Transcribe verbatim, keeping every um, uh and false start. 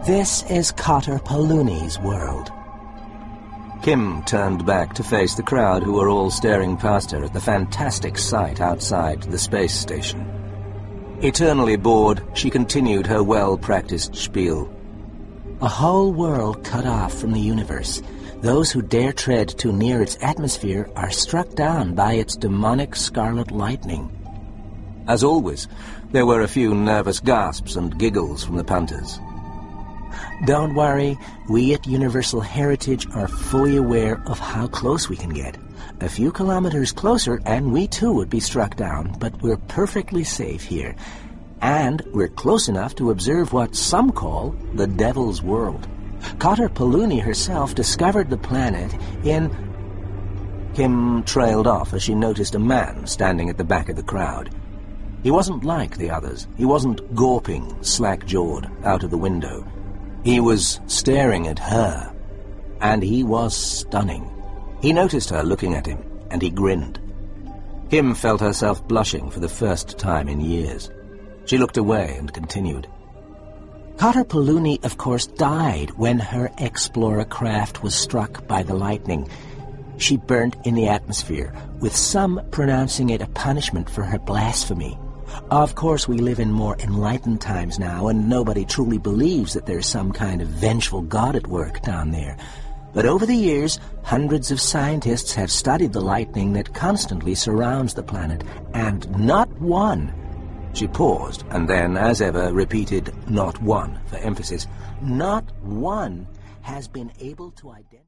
This is Cotter Paluni's world. Kim turned back to face the crowd who were all staring past her at the fantastic sight outside the space station. Eternally bored, she continued her well-practiced spiel. A whole world cut off from the universe. Those who dare tread too near its atmosphere are struck down by its demonic scarlet lightning. As always, there were a few nervous gasps and giggles from the punters. Don't worry, we at Universal Heritage are fully aware of how close we can get. A few kilometers closer and we too would be struck down, but we're perfectly safe here. And we're close enough to observe what some call the Devil's World. Cotter Paluni herself discovered the planet in... Kim trailed off as she noticed a man standing at the back of the crowd. He wasn't like the others. He wasn't gawping, slack-jawed, out of the window. He was staring at her, and he was stunning. He noticed her looking at him, and he grinned. Kim felt herself blushing for the first time in years. She looked away and continued. Cotter Paluni, of course, died when her Explorer craft was struck by the lightning. She burnt in the atmosphere, with some pronouncing it a punishment for her blasphemy. Of course, we live in more enlightened times now, and nobody truly believes that there's some kind of vengeful god at work down there. But over the years, hundreds of scientists have studied the lightning that constantly surrounds the planet, and not one... She paused, and then, as ever, repeated, not one, for emphasis. Not one has been able to identify...